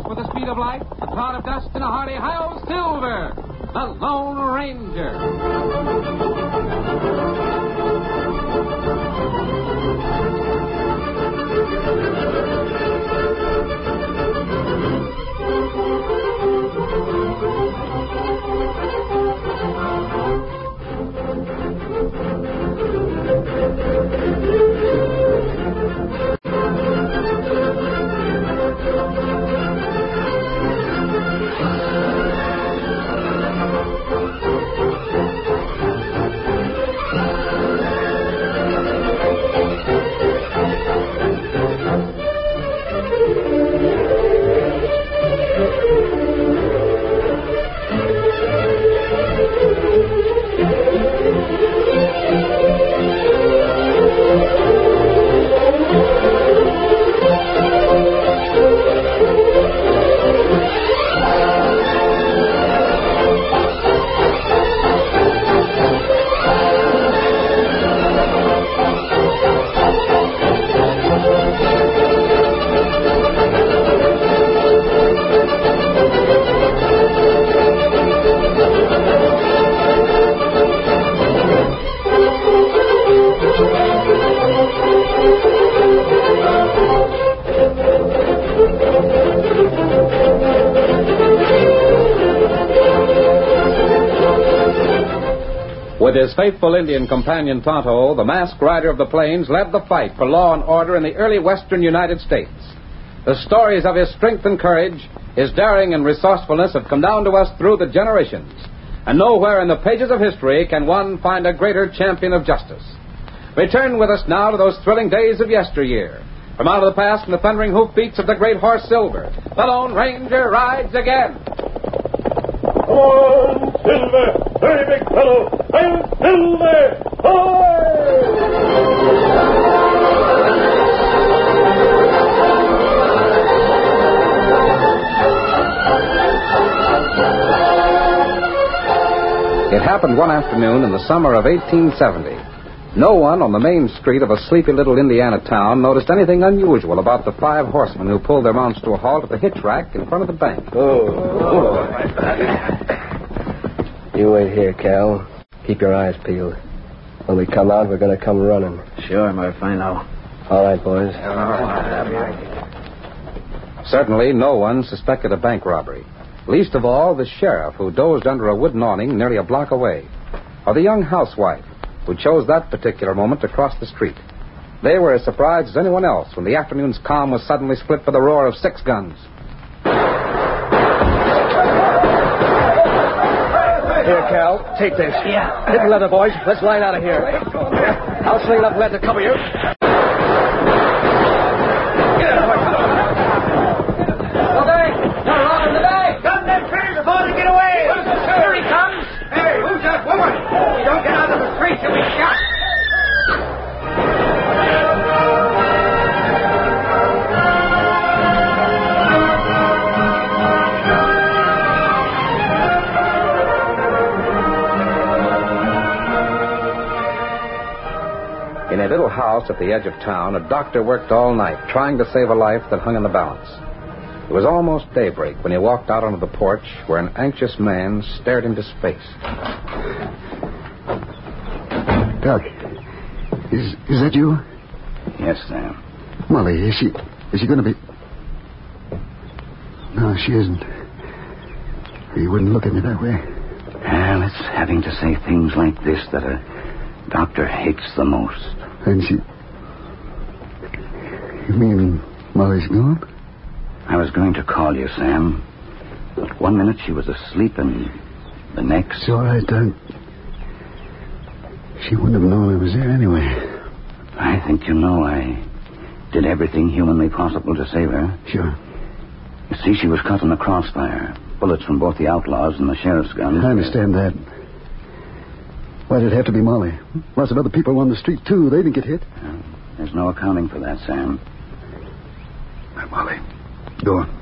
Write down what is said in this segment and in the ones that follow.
with the speed of light, a cloud of dust, and a hearty hi-yo Silver, the Lone Ranger. With his faithful Indian companion Tonto, the masked rider of the plains led the fight for law and order in the early western United States. The stories of his strength and courage, his daring and resourcefulness have come down to us through the generations. And nowhere in the pages of history can one find a greater champion of justice. Return with us now to those thrilling days of yesteryear. From out of the past and the thundering hoofbeats of the great horse Silver, the Lone Ranger rides again. Come on, Silver! Very big fellow! I'm Silver! It happened one afternoon in the summer of 1870. No one on the main street of a sleepy little Indiana town noticed anything unusual about the 5 horsemen who pulled their mounts to a halt at the hitch rack in front of the bank. You wait here, Cal. Keep your eyes peeled. When we come out, we're going to come running. Sure, Murph, I know. All right, boys. Certainly, no one suspected a bank robbery. Least of all, the sheriff, who dozed under a wooden awning nearly a block away. Or the young housewife, who chose that particular moment to cross the street. They were as surprised as anyone else when the afternoon's calm was suddenly split by the roar of 6 guns. Here, Cal, take this. Yeah. Hit the leather, boys. Let's line out of here. I'll sling enough lead to cover you. In a little house at the edge of town, a doctor worked all night trying to save a life that hung in the balance. It was almost daybreak when he walked out onto the porch where an anxious man stared into space. Doc, is that you? Yes, Sam. Molly, is she going to be... No, she isn't. You wouldn't look at me that way. Well, it's having to say things like this that a doctor hates the most. And she... You mean Molly's gone? I was going to call you, Sam. But one minute she was asleep and the next... It's all right, Doc. She wouldn't have known I was there anyway. I think you know I did everything humanly possible to save her. Sure. You see, she was caught in the crossfire. Bullets from both the outlaws and the sheriff's gun. I understand that. Why did it have to be Molly? Lots of other people on the street, too. They didn't get hit. There's no accounting for that, Sam. Now, Molly, go on.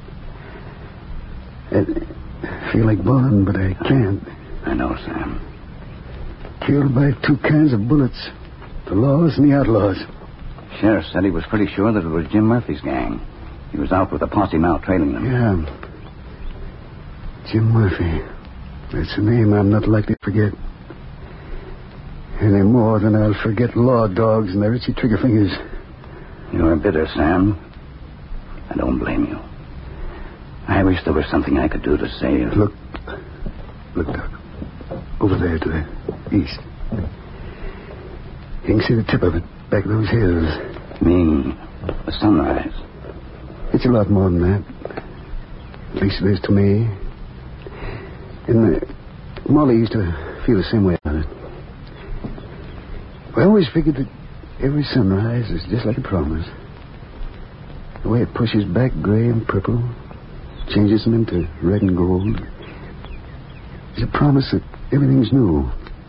I feel like bawling, but I can't. I know, Sam. Killed by 2 kinds of bullets. The laws and the outlaws. Sheriff said he was pretty sure that it was Jim Murphy's gang. He was out with a posse now trailing them. Yeah. Jim Murphy. That's a name I'm not likely to forget. Any more than I'll forget law dogs and their itchy trigger fingers. You're bitter, Sam. I don't blame you. I wish there was something I could do to save... Look, Doc. Over there to the east. You can see the tip of it, back of those hills. You mean the sunrise? It's a lot more than that. At least it is to me. And Molly used to feel the same way about it. I always figured that every sunrise is just like a promise. The way it pushes back gray and purple, changes them into red and gold. It's a promise that everything's new.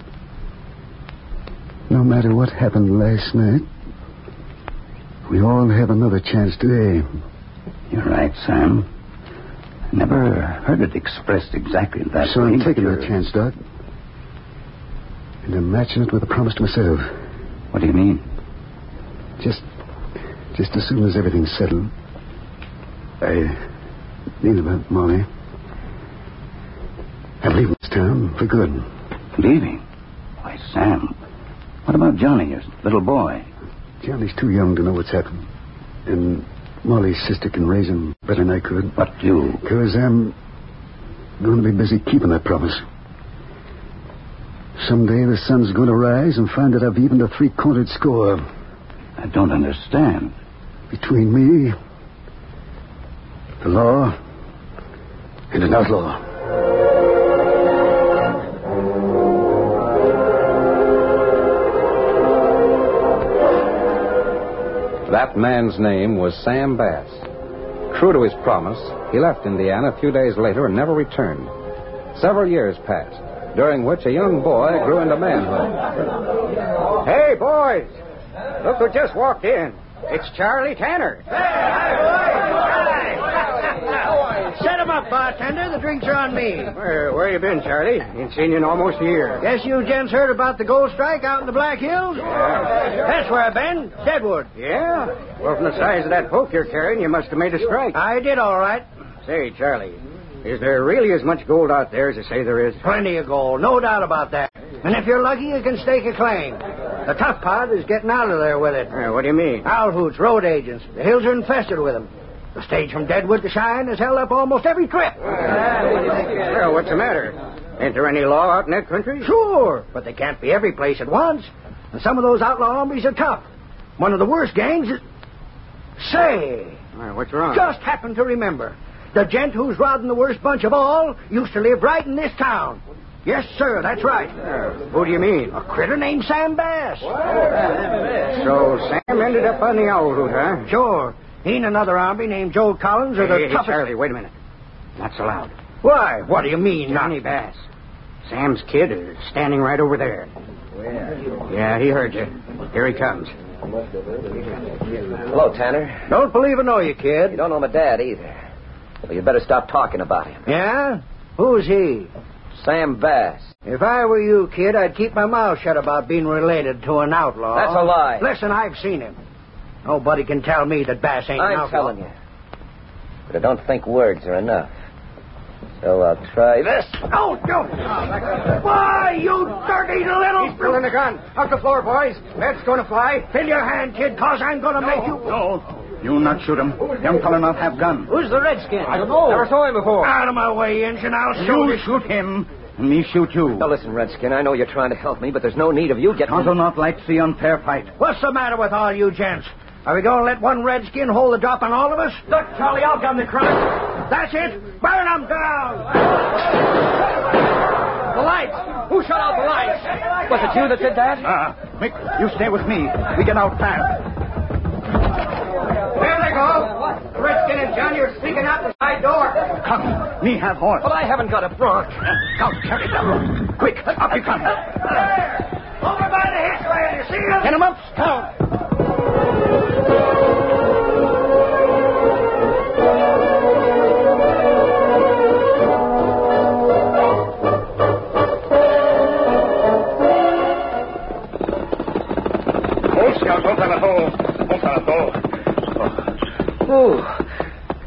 No matter what happened last night, we all have another chance today. You're right, Sam. I never heard it expressed exactly that way. So I'm taking that chance, Doc. And I'm matching it with a promise to myself. What do you mean? Just as soon as everything's settled, I mean about Molly. I'm leaving this town for good. Leaving? Why, Sam, what about Johnny, your little boy? Johnny's too young to know what's happened. And Molly's sister can raise him better than I could. But you... Because I'm going to be busy keeping that promise. Someday the sun's going to rise and find that I've evened a three-cornered score. I don't understand. Between me, the law, and an outlaw. That man's name was Sam Bass. True to his promise, he left Indiana a few days later and never returned. Several years passed, during which a young boy grew into manhood. Hey, boys! Look who just walked in. It's Charlie Tanner. Set him up, bartender. The drinks are on me. Where you been, Charlie? Ain't seen you in almost a year. Guess you gents heard about the gold strike out in the Black Hills? Yeah. That's where I've been. Deadwood. Yeah? Well, from the size of that poke you're carrying, you must have made a strike. I did all right. Say, Charlie, is there really as much gold out there as they say there is? Plenty of gold. No doubt about that. And if you're lucky, you can stake a claim. The tough part is getting out of there with it. What do you mean? Owl hoots, road agents. The hills are infested with them. The stage from Deadwood to Cheyenne has held up almost every trip. Well, what's the matter? Ain't there any law out in that country? Sure, but they can't be every place at once. And some of those outlaw hombres are tough. One of the worst gangs is... Say... What's wrong? Just happened to remember. The gent who's robbing the worst bunch of all used to live right in this town. Yes, sir, that's right. Who do you mean? A critter named Sam Bass. So Sam ended up on the Owl Root, huh? Sure. He and another hombre named Joe Collins are the toughest... Charlie, wait a minute. Not so loud. Why? What do you mean? Johnny Bass. Sam's kid is standing right over there. Yeah, he heard you. Here he comes. Hello, Tanner. Don't believe or know you, kid. You don't know my dad either. Well, you better stop talking about him. Yeah? Who's he? Sam Bass. If I were you, kid, I'd keep my mouth shut about being related to an outlaw. That's a lie. Listen, I've seen him. Nobody can tell me that Bass ain't an outlaw. I'm telling you. But I don't think words are enough. So I'll try this. Oh, don't. Why, you dirty little... He's pulling the gun. Off the floor, boys. That's going to fly. Fill your hand, kid, cause I'm going to make you... No. You not shoot him. Young fella not have gun. Who's the redskin? I don't know. Never saw him before. Out of my way, Injun. I'll show You shoot him, and me shoot you. Now listen, Redskin, I know you're trying to help me, but there's no need of you getting... Tonto not like see unfair fight. What's the matter with all you gents? Are we going to let one redskin hold the drop on all of us? Look, Charlie, I'll gun the crowd. That's it. Burn them down. The lights. Who shut out the lights? Was it you that did that? Mick, you stay with me. We get out fast. There they go. Redskin and Johnny are sneaking out the side door. Come, me have horse. But I haven't got a bronch. Come, carry down. Quick, up you come. There. Over by the hitchway. You see them? Get him up, Scout.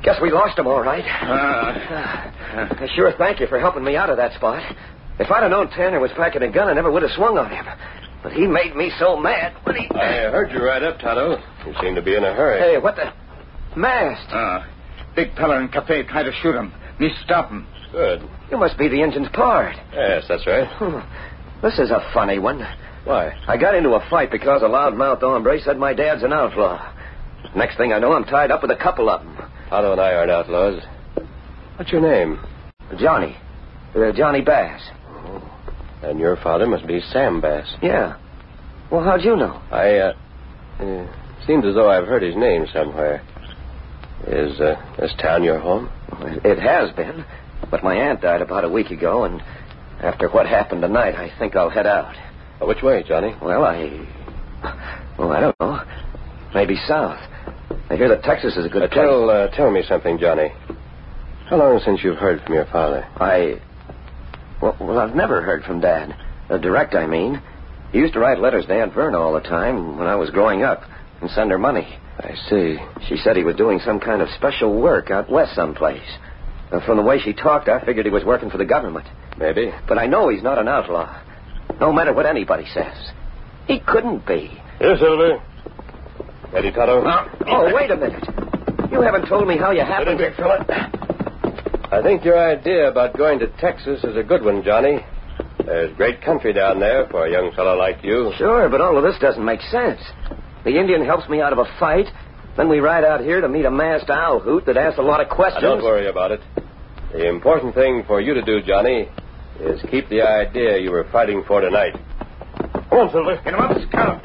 Guess we lost him all right. I sure thank you for helping me out of that spot. If I'd have known Tanner was packing a gun, I never would have swung on him. But he made me so mad when he... I heard you ride up, Tonto. You seem to be in a hurry. Hey, what the... Masked. Big fella in cafe tried to shoot him. Me stop him. Good. You must be the engine's pard. Yes, that's right. This is a funny one. Why? I got into a fight because a loudmouth hombre said my dad's an outlaw. Next thing I know, I'm tied up with a couple of them. Tonto and I aren't outlaws. What's your name? Johnny. Johnny Bass. And your father must be Sam Bass. Yeah. Well, how'd you know? Seems as though I've heard his name somewhere. Is this town your home? It has been. But my aunt died about a week ago, and after what happened tonight, I think I'll head out. Which way, Johnny? Well, I don't know. Maybe south. I hear that Texas is a good place. Tell me something, Johnny. How long since you've heard from your father? Well, I've never heard from Dad. Direct, I mean. He used to write letters to Aunt Verna all the time when I was growing up and send her money. I see. She said he was doing some kind of special work out west someplace. From the way she talked, I figured he was working for the government. Maybe. But I know he's not an outlaw. No matter what anybody says. He couldn't be. Yes, Silver. Ready, Tonto? Oh, wait a minute. You haven't told me how you happened big fella. I think your idea about going to Texas is a good one, Johnny. There's great country down there for a young fellow like you. Sure, but all of this doesn't make sense. The Indian helps me out of a fight. Then we ride out here to meet a masked owl hoot that asks a lot of questions. Don't worry about it. The important thing for you to do, Johnny, is keep the idea you were fighting for tonight. Come on, Silver. Get him up, Scout.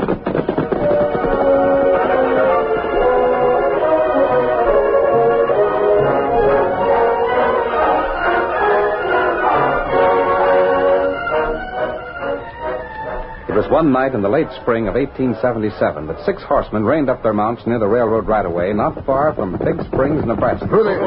It was one night in the late spring of 1877 that 6 horsemen reined up their mounts near the railroad right-of-way, not far from Big Springs, Nebraska.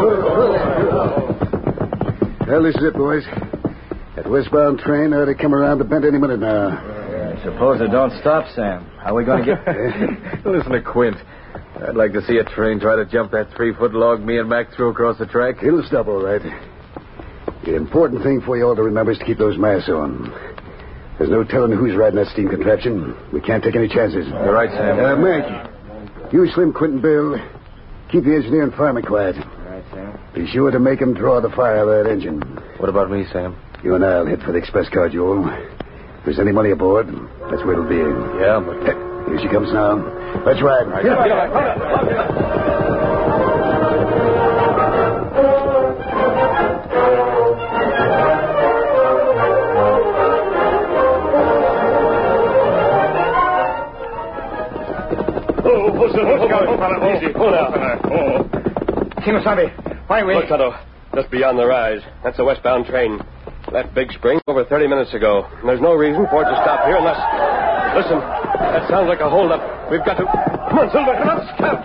Well, this is it, boys. That westbound train ought to come around the bend any minute now. I suppose it don't stop, Sam. How are we going to get... Listen to Quint. I'd like to see a train try to jump that 3-foot log me and Mac threw across the track. It'll stop all right. The important thing for you all to remember is to keep those masks on. There's no telling who's riding that steam contraption. We can't take any chances. You're right, Sam. Mac, you, Slim, Quint, and Bill, keep the engineer and fireman quiet. All right, Sam. Be sure to make him draw the fire out of that engine. What about me, Sam? You and I'll head for the express car, Joel. If there's any money aboard, that's where it'll be. Yeah, but... Here she comes now. Let's ride. Easy. Pull out. Kimosabe, why we... Look, Tonto. Just beyond the rise. That's a westbound train. Left Big Spring over 30 minutes ago. And there's no reason for it to stop here unless... Listen, that sounds like a holdup. We've got to... Come on, Silver. Come on, Scout.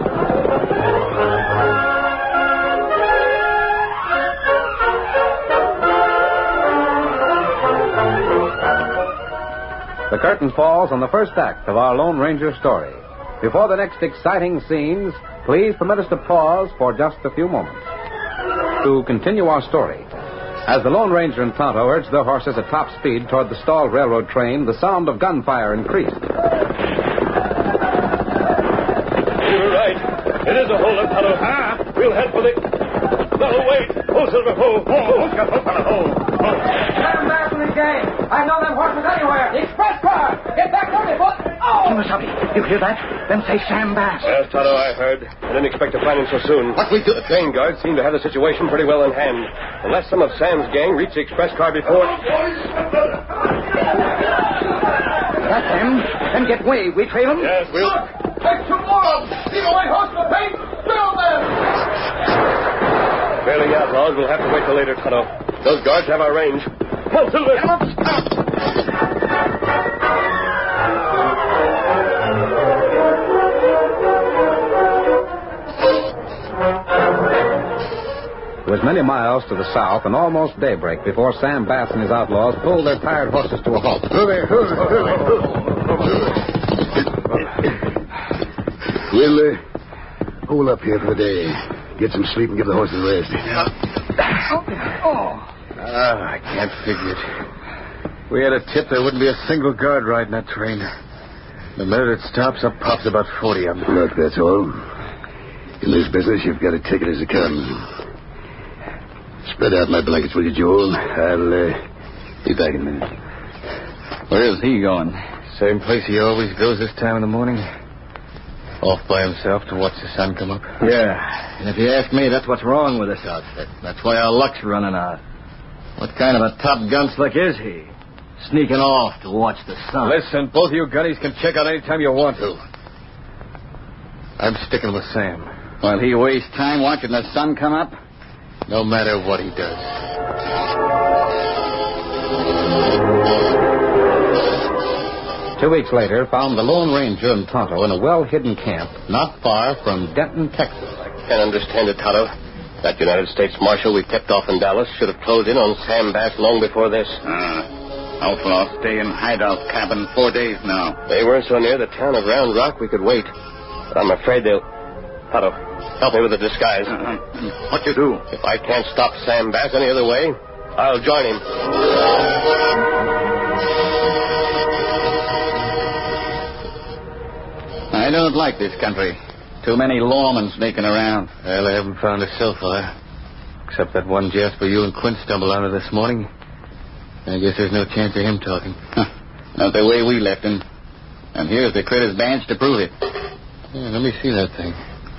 The curtain falls on the first act of our Lone Ranger story. Before the next exciting scenes, please permit us to pause for just a few moments to continue our story. As the Lone Ranger and Tonto urged their horses at top speed toward the stalled railroad train, the sound of gunfire increased. You're right. It is a holdup, Tonto. We'll head for the... No, wait. Oh, Silver. Oh. Sam Bass and his gang. I know them horses anywhere. The express car. Get back on me, foot. Oh! Kimosabe, you hear that? Then say Sam Bass. Yes, Tonto, I heard. I didn't expect to find him so soon. What we do? The train guards seem to have the situation pretty well in hand. Unless some of Sam's gang reach the express car before... That's them. Then get way. We trail them? Yes, we'll... Take some more. See the white horse in the paint? Fill them. Trailing outlaws, we'll have to wait till later, Tonto. Those guards have our range. Come on, Silver. Come on. It was many miles to the south and almost daybreak before Sam Bass and his outlaws pulled their tired horses to a halt. We'll hold up here for the day. Get some sleep and give the horses a rest. I can't figure it. We had a tip there wouldn't be a single guard riding that train. The minute it stops, up pops about 40 of them. Look, that's all. In this business, you've got to take it as it comes. Spread out my blankets, will you, Joel? I'll be back in a minute. Where is he going? Same place he always goes this time in the morning. Off by himself to watch the sun come up. Yeah, and if you ask me, that's what's wrong with this outfit. That's why our luck's running out. What kind of a top gunslick is he? Sneaking off to watch the sun. Listen, both of you gunnies can check out any time you want to. I'm sticking with Sam. While he wastes time watching the sun come up? No matter what he does. 2 weeks later, found the Lone Ranger and Tonto in a well-hidden camp not far from Denton, Texas. I can't understand it, Tonto. That United States Marshal we kept off in Dallas should have closed in on Sam Bass long before this. Outlaws stay in hideout cabin 4 days now. They weren't so near the town of Round Rock we could wait. But I'm afraid they'll... Tonto, help me with the disguise. What you do? If I can't stop Sam Bass any other way, I'll join him. I don't like this country. Too many lawmen sneaking around. Well, I haven't found a so far. Except that one Jasper you and Quint stumbled onto this morning. I guess there's no chance of him talking. Not the way we left him. And here's the critter's badge to prove it. Yeah, let me see that thing.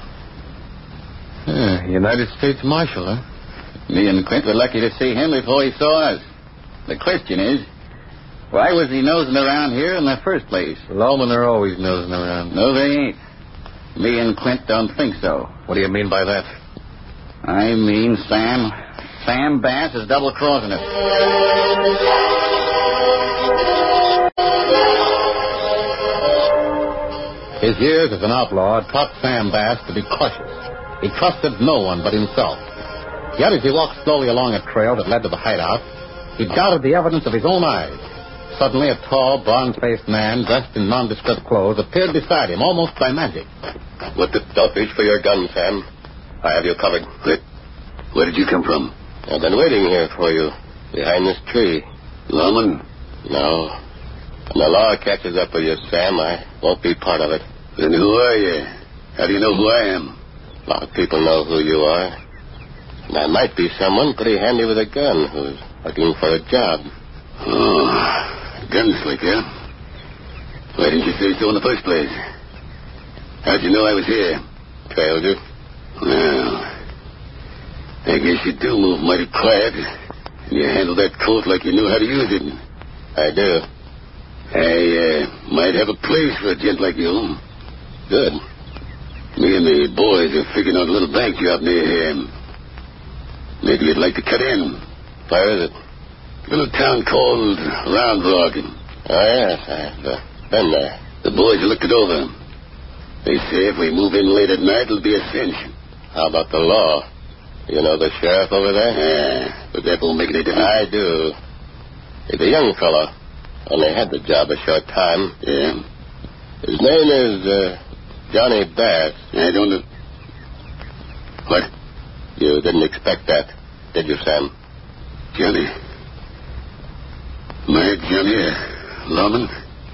United States Marshal, huh? Me and Quint were lucky to see him before he saw us. The question is, why was he nosing around here in the first place? Lawmen are always nosing around. No, they ain't. Me and Quint don't think so. What do you mean by that? I mean Sam Bass is double-crossing us. His years as an outlaw had taught Sam Bass to be cautious. He trusted no one but himself. Yet as he walked slowly along a trail that led to the hideout, he doubted the evidence of his own eyes. Suddenly, a tall, bronze-faced man dressed in nondescript clothes appeared beside him, almost by magic. Don't reach for your gun, Sam. I have you covered. Where did you come from? I've been waiting here for you, behind this tree. Lawman? No. When the law catches up with you, Sam, I won't be part of it. Then who are you? How do you know who I am? A lot of people know who you are. And I might be someone pretty handy with a gun who's looking for a job. Oh, gunslinger. Why didn't you say so in the first place? How'd you know I was here? Trailed you. Well, I guess you do move mighty quiet. You handle that Colt like you knew how to use it. I do. I might have a place for a gent like you. Good. Me and the boys are figuring out a little bank job near here. Maybe you'd like to cut in. Where is it? A little town called Round Rock. Oh, yes, I've been there. The boys looked it over. They say if we move in late at night, it'll be a cinch. How about the law? You know the sheriff over there? Yeah, but that won't make any difference. I do. He's a young fellow. Only had the job a short time. Yeah. His name is Johnny Bass. I don't know. What? You didn't expect that, did you, Sam? Johnny. My Johnny, lawman.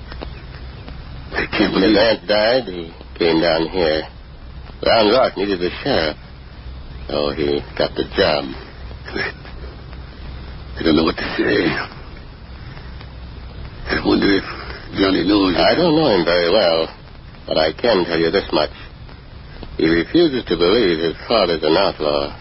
I can't When believe his aunt died, he came down here. Round Rock needed a sheriff. So he got the job. I don't know what to say. I wonder if Johnny knows. I don't know him very well, but I can tell you this much. He refuses to believe his father's an outlaw.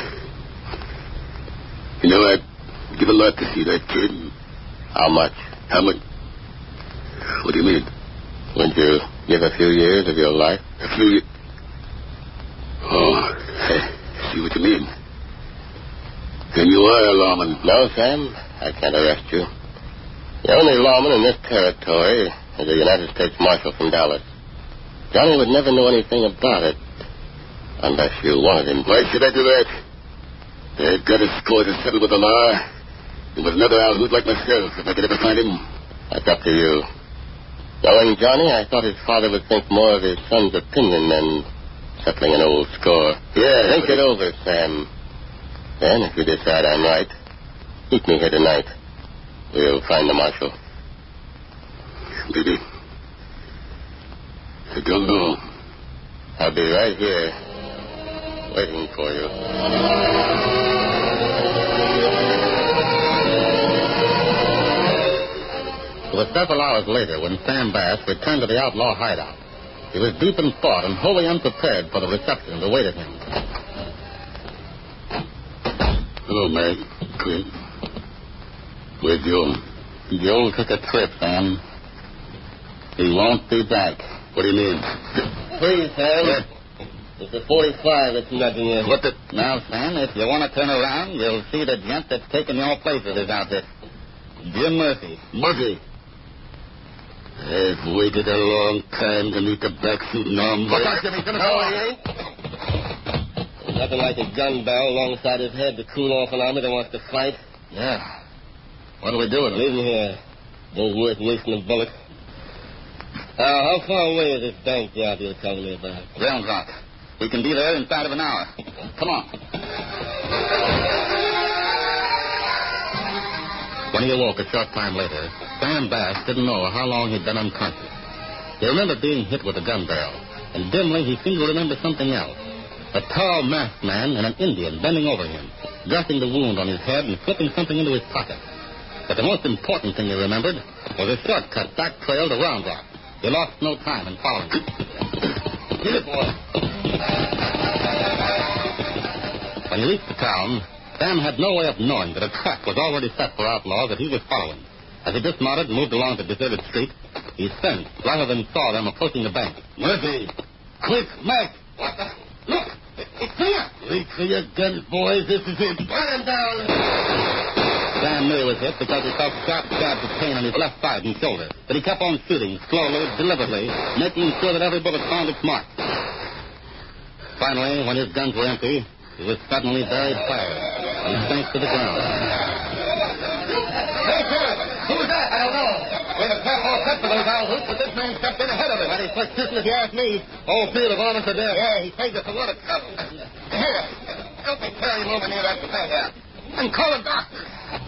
You know, I'd give a lot to see that kid. How much? How much? What do you mean? Would you give a few years of your life? A few years? Oh, I see what you mean. Then you are a lawman. No, Sam, I can't arrest you. The only lawman in this territory is a United States Marshal from Dallas. Johnny would never know anything about it unless you wanted him. Why should I do that? I've got a score to settle with the law. And with another outhoot like myself, if I could ever find him. That's up to you. Knowing Johnny, I thought his father would think more of his son's opinion than Settling an old score. Yeah. Think it over, Sam. Then, if you decide I'm right, meet me here tonight. We'll find the marshal. Maybe. I don't know. I'll be right here, waiting for you. It was several hours later when Sam Bass returned to the outlaw hideout. He was deep in thought and wholly unprepared for the reception that awaited him. Hello, Meg. Clint. Where's Joe? Joe took a trip, Sam. He won't be back. What do you mean? Please, Sam. Yeah. It's the 45 that's nudging you. What the... Now, Sam, if you want to turn around, you'll see the gent that's taken your place with his outfit. Jim Murphy. Murphy? I've waited a long time to meet the black-suit hombre. Look out, Jimmy. No, he ain't. There's nothing like a gun barrel alongside his head to cool off an army that wants to fight. Yeah. What do we do with him? Leave him here. Ain't worth wasting a bullet. How far away is this bank job you were telling me about? Round Rock. We can be there inside of an hour. Come on. When he awoke a short time later, Sam Bass didn't know how long he'd been unconscious. He remembered being hit with a gun barrel, and dimly he seemed to remember something else. A tall, masked man and an Indian bending over him, dressing the wound on his head and slipping something into his pocket. But the most important thing he remembered was a shortcut back trail to Round Rock. He lost no time in following it. Get it, boy. When he reached the town, Sam had no way of knowing that a trap was already set for outlaws that he was following. As he dismounted and moved along the deserted street, he sensed rather than saw them approaching the bank. Murphy! Quick, Mac! What the? Look! It's here! Reach for your guns, boys. This is it. Burn him down! Sam knew he was hit because he felt sharp jabs of pain on his left side and shoulder. But he kept on shooting, slowly, deliberately, making sure that every bullet found its mark. Finally, when his guns were empty, he was suddenly buried fire and sank to the ground. Hey, sir! Who's that? I don't know. We're the top all set for those houses, but this man stepped in ahead of us. Well, he's first shooting if you ask me. All three of the varmints are dead. Yeah, he saved us a lot of trouble. Here, help me carry him over near that bed here. And call a doctor.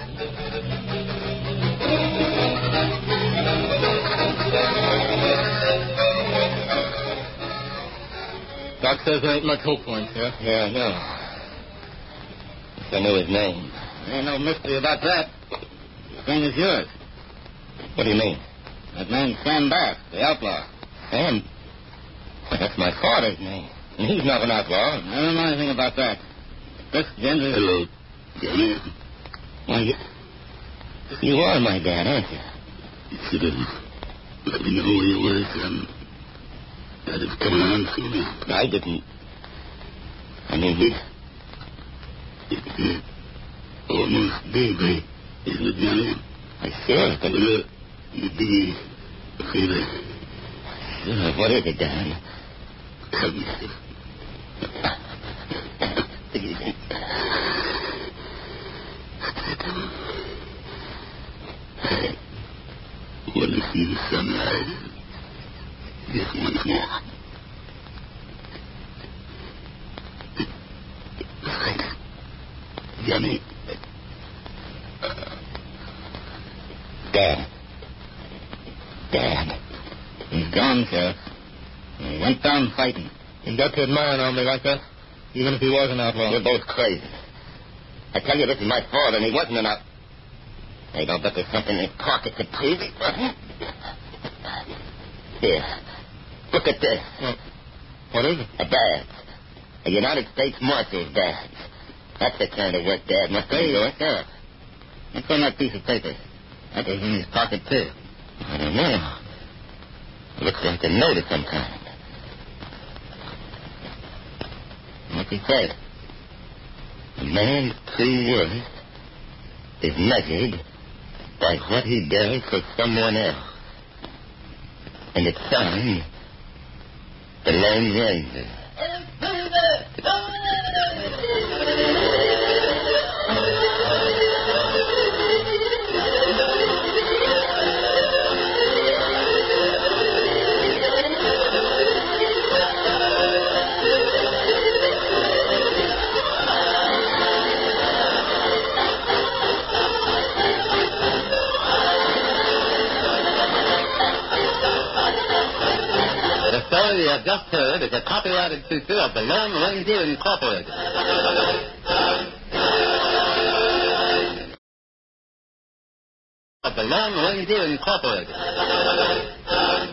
Doc says there ain't much hope for him, sir. Yeah, I know. If I knew his name. There ain't no mystery about that. The same as yours. What do you mean? That man Sam Bass, the outlaw. Sam? Well, that's my father's name. And he's not an outlaw. I don't know anything about that. This gent is... Hello, Johnny. Why, you are my dad, aren't you? You should have let me know where you were, Sam. That is coming on soon. I didn't. I mean, it's almost daybreak, isn't it, Johnny? Sure, but... You'd be a favor. Sure, what is it, Dad? Come. I want to see the sunrise just once more. Right. Johnny. Dad. He's gone, sir. He went down fighting. And got to admire an hombre like that, even if he was an outlaw. You're both crazy. I tell you, this is my father, and he wasn't an outlaw. I don't bet there's something in his pocket to prove it. Here. Look at this. What is it? A badge. A United States Marshal's badge. That's the kind of work Dad must be doing. Yeah. What's on that piece of paper? That was in his pocket, too. I don't know. It looks like a note of some kind. What's it say? A man's true worth is measured by what he does for someone else. And it's signed the Lone Ranger. story you have just heard is a copyrighted feature of the Lone Ranger Incorporated. Of the Lone Ranger Incorporated.